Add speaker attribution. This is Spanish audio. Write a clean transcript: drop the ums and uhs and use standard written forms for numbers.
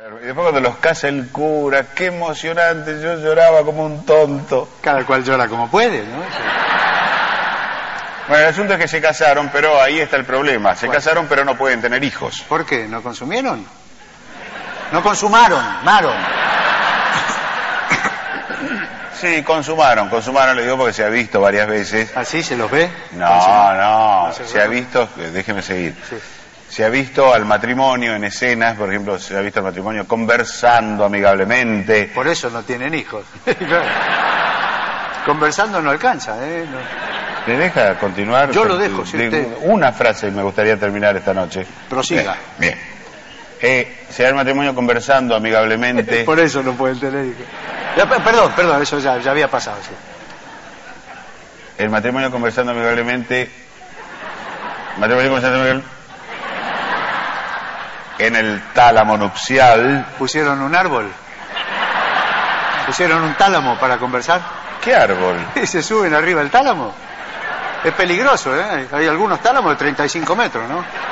Speaker 1: Y después cuando los casa el cura, qué emocionante, yo lloraba como un tonto.
Speaker 2: Cada cual llora como puede, ¿no?
Speaker 1: Bueno, el asunto es que se casaron, pero ahí está el problema. Se casaron, pero no pueden tener hijos.
Speaker 2: ¿Por qué? ¿No consumieron? No consumaron,
Speaker 1: Sí, consumaron, le digo porque se ha visto varias veces.
Speaker 2: ¿Así se los ve?
Speaker 1: No, se ha visto, déjeme seguir.
Speaker 2: Sí.
Speaker 1: Se ha visto al matrimonio en escenas, por ejemplo, se ha visto al matrimonio conversando amigablemente.
Speaker 2: Por eso no tienen hijos. Conversando no alcanza, ¿eh? No.
Speaker 1: ¿Me deja continuar?
Speaker 2: Yo lo dejo, si usted...
Speaker 1: Una frase me gustaría terminar esta noche.
Speaker 2: Prosiga.
Speaker 1: Bien. Se da el matrimonio conversando amigablemente.
Speaker 2: Por eso no pueden tener hijos. Perdón, eso ya había pasado, sí.
Speaker 1: El matrimonio conversando amigablemente. En el tálamo nupcial.
Speaker 2: ¿Pusieron un árbol? ¿Pusieron un tálamo para conversar?
Speaker 1: ¿Qué árbol?
Speaker 2: ¿Y se suben arriba del tálamo? Es peligroso, ¿eh? Hay algunos tálamos de 35 metros, ¿no?